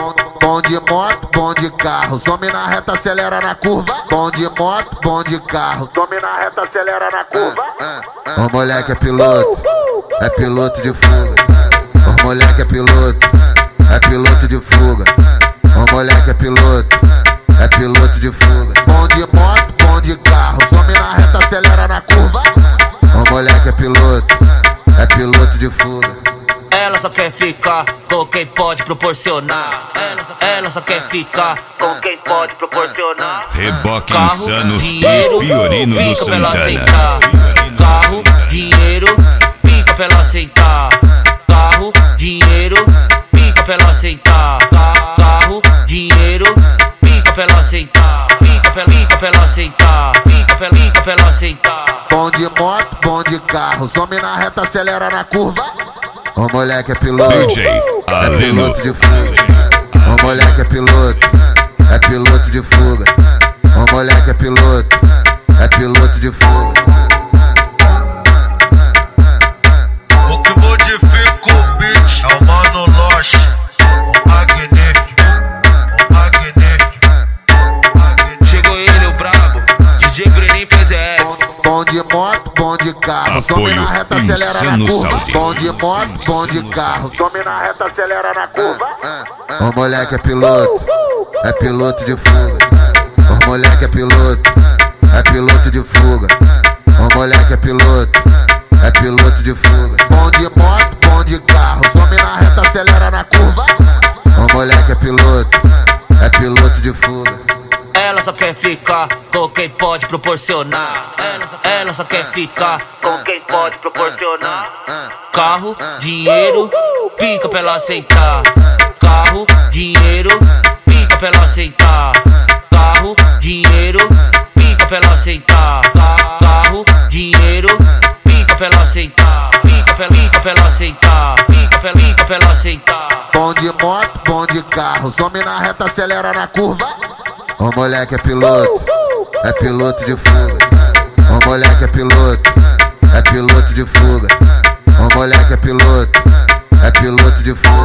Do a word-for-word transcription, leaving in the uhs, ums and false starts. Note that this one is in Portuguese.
bom, bom de moto, bom de carro. Some na reta, acelera na curva. Bom de moto, bom de carro. Some na reta, acelera na curva. O moleque é piloto, é piloto de fuga. O moleque é piloto, é piloto de fuga. O moleque é piloto, é piloto de fuga. Bom de moto, bom de carro. Some na reta, acelera na curva. O moleque é piloto, é piloto de fuga. Ela só quer ficar com quem pode proporcionar. Ela só, ela só quer ficar com quem pode proporcionar. Reboque Carro, insano dinheiro, e Fiorino do pica pra ela Santana. aceitar. Carro, dinheiro, pica pra ela aceitar. Carro, dinheiro, pica pra ela aceitar. Carro, dinheiro, pica pra ela aceitar. Pica pra, pica pra ela aceitar. Pica pra, pica pra ela aceitar. Bom de moto, bom de carro. Some na reta, acelera na curva. O moleque é piloto, D J é Aleno. piloto de fuga. O moleque é piloto, é piloto de fuga. O moleque é piloto, é piloto de fuga. O que modifica o beat é o Mano Loche, o magnífico, o magnífico, o magnífico. Chegou ele, o brabo, D J Brenin P Z S. Bom de moto, bom de carro. Some Apoio na reta, acelera na Insano curva. Saúde. Bom de moto, bom de carro. Some na reta, acelera na curva. O moleque é piloto, é piloto de fuga. O moleque é piloto, é piloto de fuga. O moleque é piloto, é piloto de fuga. Bom de moto, bom de carro. Some na reta, acelera na curva. O moleque é piloto, é piloto de fuga. Ela só quer ficar com quem pode proporcionar. Ela só, ela só quer ficar com quem pode proporcionar. Carro, dinheiro, pica pra ela aceitar. Carro, dinheiro, pica pra ela aceitar. Carro, dinheiro, pica pra ela aceitar. Carro, dinheiro, pica pra ela aceitar. Pica pra, pica pra ela aceitar. Pica pra, pica pra ela aceitar. Bom de moto, bom de carro. Some na reta, acelera na curva. O moleque é piloto, é piloto de fuga. O moleque é piloto, é piloto de fuga. O moleque é piloto, é piloto de fuga.